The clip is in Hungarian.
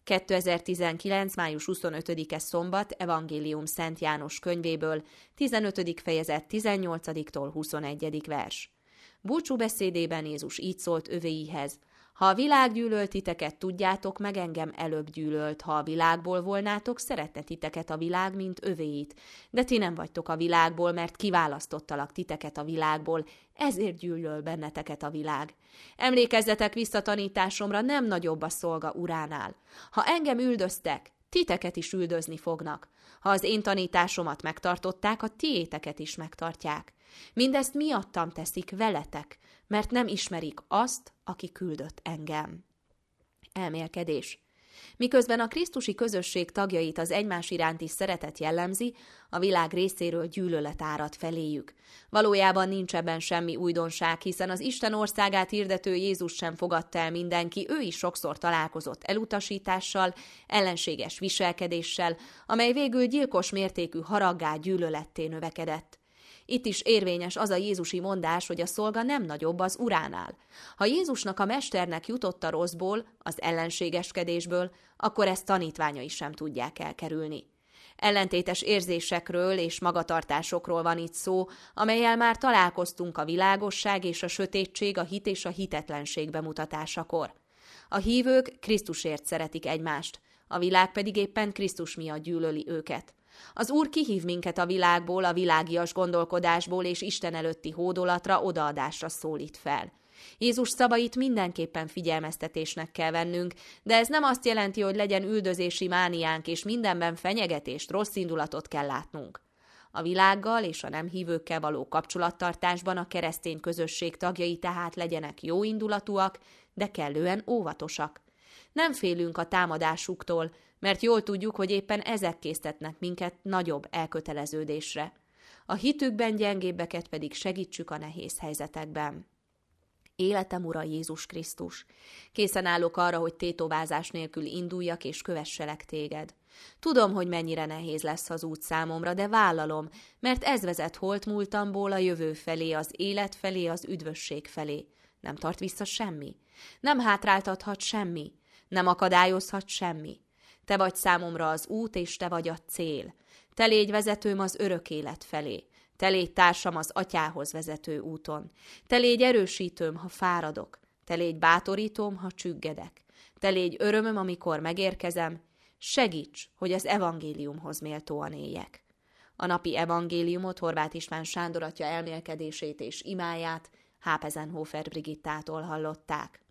2019. május 25-e szombat, Evangélium Szent János könyvéből, 15. fejezet 18-tól 21. vers. Búcsúbeszédében Jézus így szólt övéihez: ha a világ gyűlölt titeket, tudjátok meg, engem előbb gyűlölt. Ha a világból volnátok, szeretne titeket a világ, mint övéit. De ti nem vagytok a világból, mert kiválasztottalak titeket a világból, ezért gyűlöl benneteket a világ. Emlékezzetek vissza tanításomra, nem nagyobb a szolga uránál. Ha engem üldöztek, titeket is üldözni fognak. Ha az én tanításomat megtartották, a tiéteket is megtartják. Mindezt miattam teszik veletek, mert nem ismerik azt, aki küldött engem. Elmélkedés. Miközben a krisztusi közösség tagjait az egymás iránti szeretet jellemzi, a világ részéről gyűlölet árad feléjük. Valójában nincs ebben semmi újdonság, hiszen az Isten országát hirdető Jézus sem fogadta el mindenki, ő is sokszor találkozott elutasítással, ellenséges viselkedéssel, amely végül gyilkos mértékű haraggá, gyűlöletté növekedett. Itt is érvényes az a jézusi mondás, hogy a szolga nem nagyobb az uránál. Ha Jézusnak a mesternek jutott a rosszból, az ellenségeskedésből, akkor ezt tanítványai sem tudják elkerülni. Ellentétes érzésekről és magatartásokról van itt szó, amellyel már találkoztunk a világosság és a sötétség, a hit és a hitetlenség bemutatásakor. A hívők Krisztusért szeretik egymást, a világ pedig éppen Krisztus miatt gyűlöli őket. Az Úr kihív minket a világból, a világias gondolkodásból és Isten előtti hódolatra, odaadásra szólít fel. Jézus szavait mindenképpen figyelmeztetésnek kell vennünk, de ez nem azt jelenti, hogy legyen üldözési mániánk és mindenben fenyegetést, rossz indulatot kell látnunk. A világgal és a nem hívőkkel való kapcsolattartásban a keresztény közösség tagjai tehát legyenek jóindulatúak, de kellően óvatosak. Nem félünk a támadásuktól, mert jól tudjuk, hogy éppen ezek késztetnek minket nagyobb elköteleződésre. A hitükben gyengébbeket pedig segítsük a nehéz helyzetekben. Életem Ura Jézus Krisztus! Készen állok arra, hogy tétovázás nélkül induljak és kövesselek téged. Tudom, hogy mennyire nehéz lesz az út számomra, de vállalom, mert ez vezet holtmúltamból a jövő felé, az élet felé, az üdvösség felé. Nem tart vissza semmi. Nem hátráltathat semmi. Nem akadályozhat semmi. Te vagy számomra az út, és te vagy a cél. Te légy vezetőm az örök élet felé. Te légy társam az atyához vezető úton. Te légy erősítőm, ha fáradok. Te légy bátorítóm, ha csüggedek. Te légy örömöm, amikor megérkezem. Segíts, hogy az evangéliumhoz méltóan éljek. A napi evangéliumot Horváth István Sándor atya elmélkedését és imáját Hápezenhofer Brigittától hallották.